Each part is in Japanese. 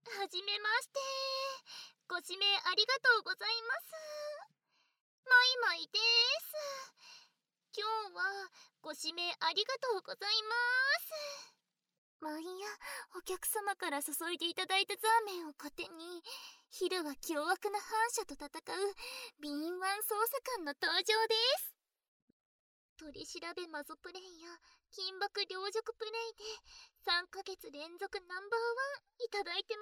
はじめまして。ご指名ありがとうございます。マイマイです。今日はご指名ありがとうございます。まあいいや、お客様から注いでいただいたザーメンを糧に、昼は凶悪な反社と戦う敏腕捜査官の登場です。取り調べマゾプレイや金箔両辱プレイで3ヶ月連続ナンバーワンいただいてます。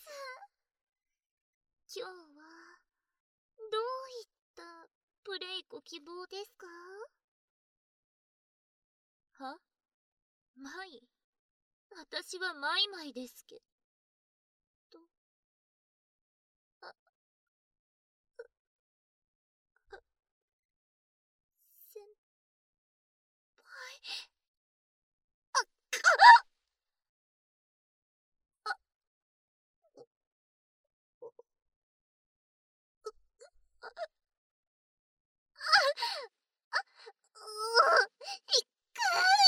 今日はどういったプレイご希望ですか？は？マイ？私はマイマイですけど。あ、先輩。あ、あ、あ、いっく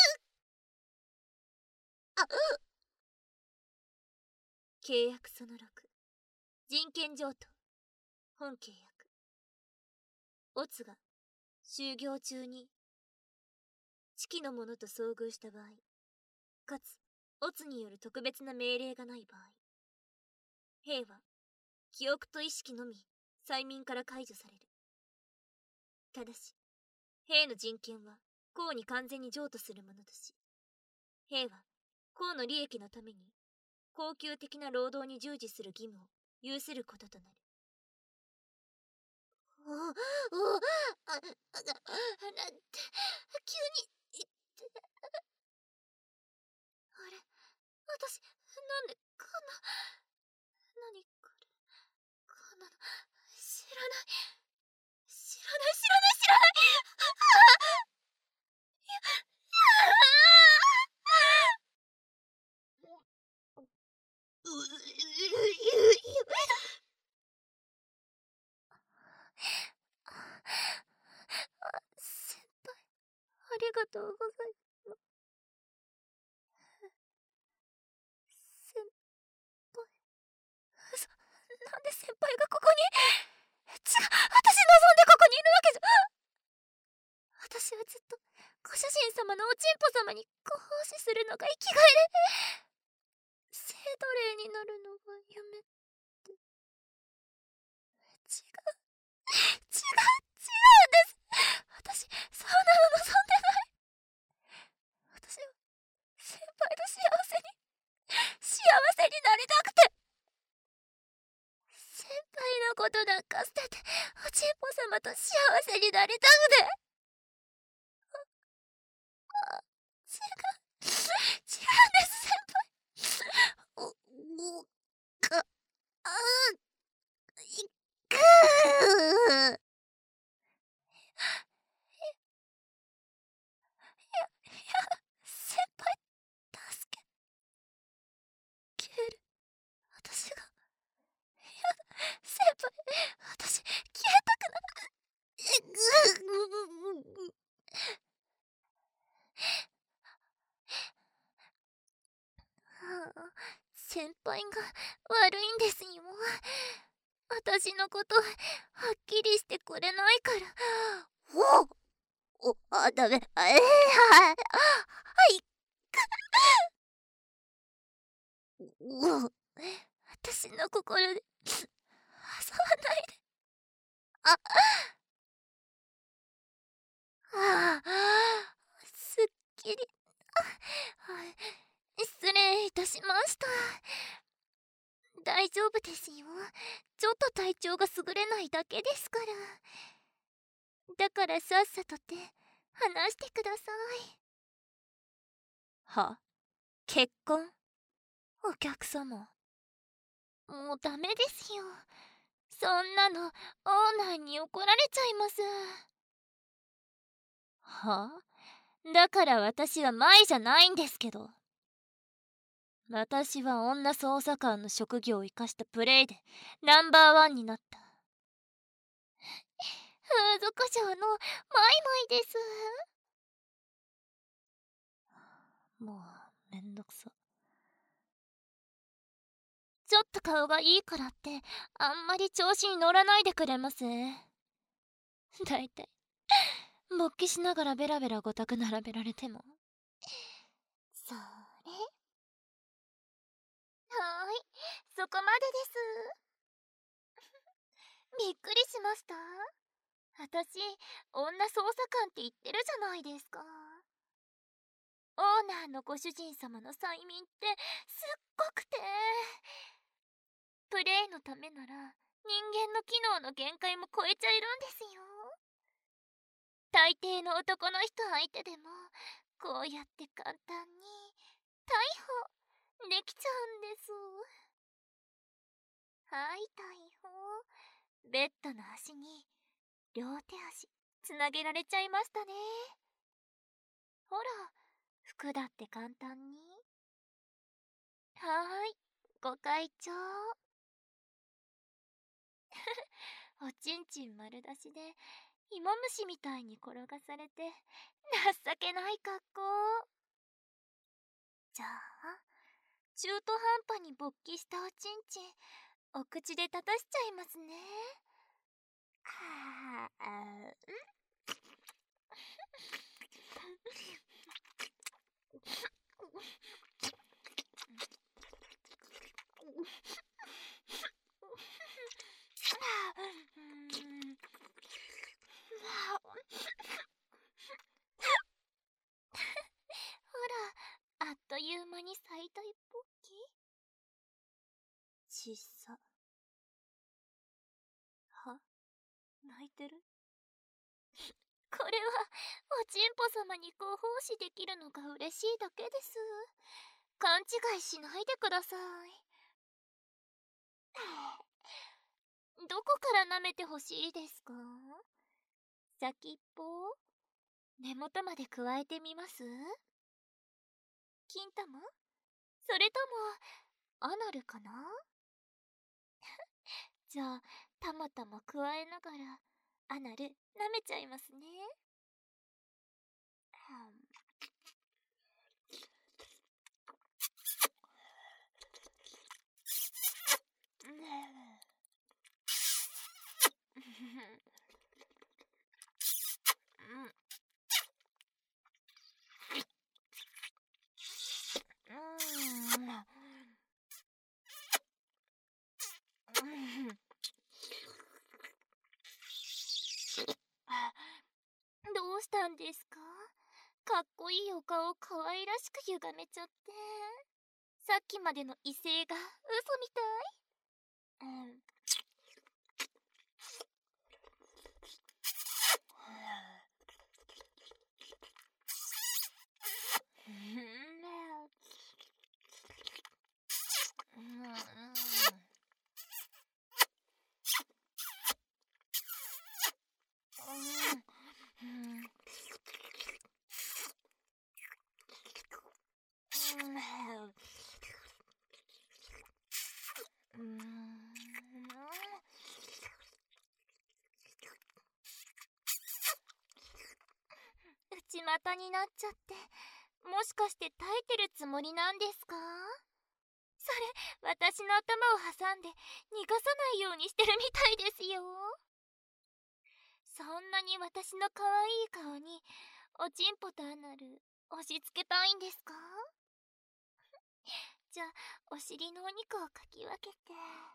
あ、契約その6、人権譲渡。本契約。オツが就業中に知己の者と遭遇した場合、かつオツによる特別な命令がない場合、兵は記憶と意識のみ催眠から解除される。ただし兵の人権は公に完全に譲渡するものとし、兵は公の利益のために恒久的な労働に従事する義務を有することとなる。なんて急に言って。あれ、私なんでこんな。何これ、こんなの知らない知らない知らない知らない。先輩、ありがとうございます。先輩、なんで先輩がここに。違う、私望んでここにいるわけじゃ。私はずっとご主人様のおちんぽ様にご奉仕するのが生きがいで、聖奴隷になるのが夢って。違う違うんです。私そんなの望んでない。私は先輩と幸せになりたくて。先輩のことなんか捨てておちんぽ様と幸せになりたくて。違うんです先輩。かあいく先輩助ける。私が。先輩、私消えたくない。先輩が悪いんですよ。私のことはっきりしてくれないから。ダメ。はい。私の心で遊ばないで。すっきり。失礼いたしました。大丈夫ですよ。ちょっと体調が優れないだけですから。だからさっさとって話してください。は？結婚？お客様。もうダメですよ。そんなのオーナーに怒られちゃいます。は？だから私はマイじゃないんですけど。私は女捜査官の職業を生かしたプレイでナンバーワンになった。風俗嬢のマイマイです。もうめんどくさ。 ちょっと顔がいいからってあんまり調子に乗らないでくれます？だいたい勃起しながらベラベラごたく並べられても。それ。はーい、そこまでです。びっくりしました。私、女捜査官って言ってるじゃないですか。オーナーのご主人様の催眠ってすっごくて、プレイのためなら人間の機能の限界も超えちゃえるんですよ。大抵の男の人相手でもこうやって簡単に逮捕できちゃうんです。はい、逮捕。ベッドの足に両手足つなげられちゃいましたね。ほら、服だって簡単に。はーい、ご会長。おちんちん丸出しで芋虫みたいに転がされて情けない格好。じゃあ、中途半端に勃起したおちんちんお口で立たしちゃいますね。はあ、ほら、あっという間に最大勃起。ちっさ。は？泣いてる？これはおちんぽ様にご奉仕できるのが嬉しいだけです。勘違いしないでください。どこから舐めてほしいですか？先っぽ？根元まで加えてみます？金玉？それともアナルかな？じゃあたまたま加えながらアナル舐めちゃいますね。どうしたんですか？かっこいいお顔可愛らしく歪めちゃって。さっきまでの威勢が嘘みたい。内股になっちゃって、もしかして耐えてるつもりなんですか？それ、私の頭を挟んで逃がさないようにしてるみたいですよ。そんなに私の可愛い顔におちんぽとアナル押し付けたいんですか？じゃあお尻のお肉をかき分けて。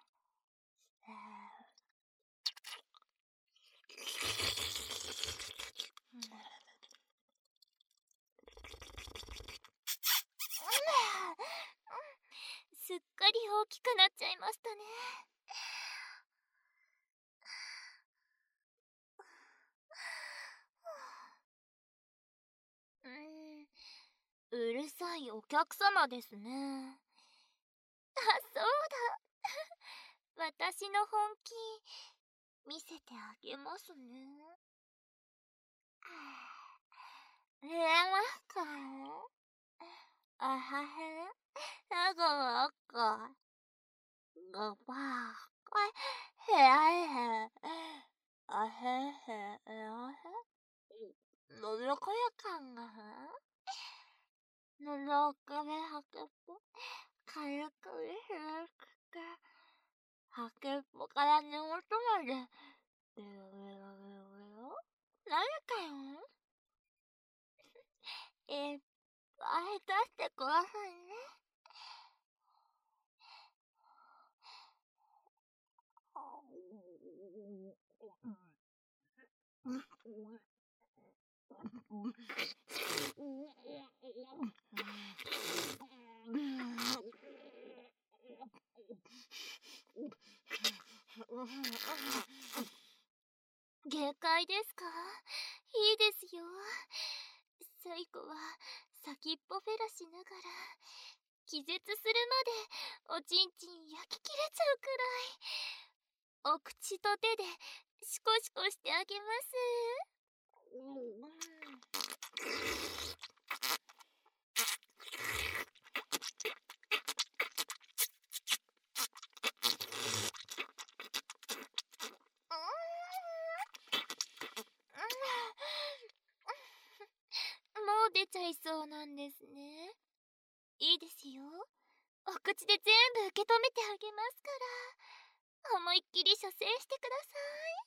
すっかり大きくなっちゃいましたね。うるさいお客様ですね。あ、そうだ。私の本気見せてあげますね。見えますか？あはへ、あごあご、ごばーこ、へあへ、あへへ、あへ、のどこやかんがのどかべはくぽ、かゆくびひらくか。 はけっぽから寝言まで。何かよ。いっぱい出してくださいね。限界ですか？いいですよ。最後は先っぽフェラしながら気絶するまでおちんちん焼き切れちゃうくらいお口と手でシコシコしてあげます。もう出ちゃいそうなんですね。いいですよ。お口で全部受け止めてあげますから、思いっきり射精してくださ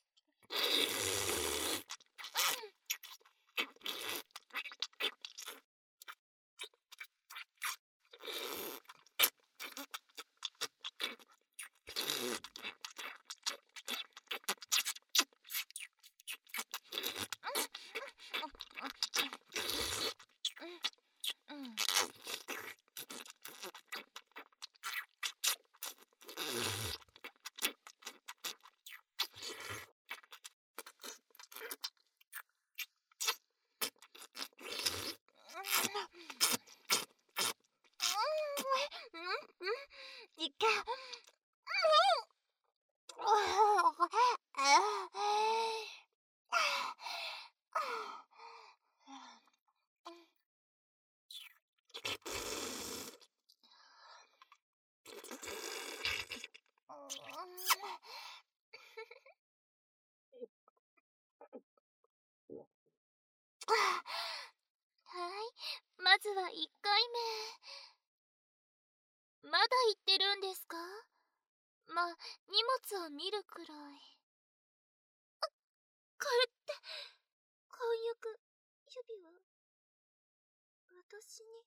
い。いけ。はい、まずは1回目。まだ言ってるんですか？まあ、荷物を見るくらい。これって婚約指輪、私に。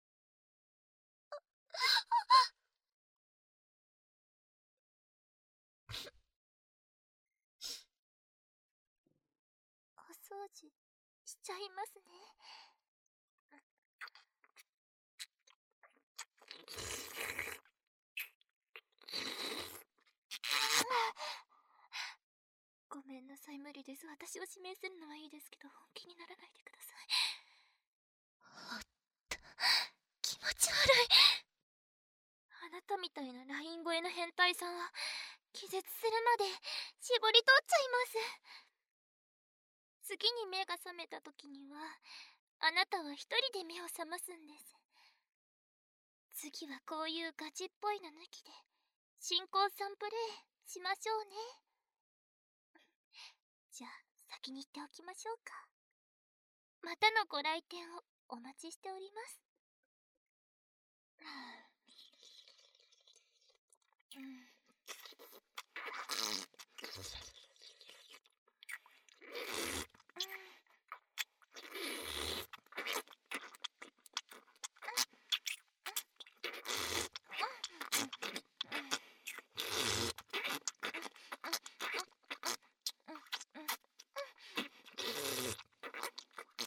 お掃除しちゃいますね。ごめんなさい、無理です。私を指名するのはいいですけど、本気にならないでください。おっと、気持ち悪い。あなたみたいなライン声の変態さんは気絶するまで絞り取っちゃいます。次に目が覚めた時にはあなたは一人で目を覚ますんです。次はこういうガチっぽいの抜きで新婚さんプレイしましょうね。じゃあ先に行っておきましょうか。またのご来店をお待ちしております。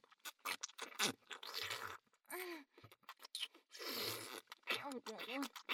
うん。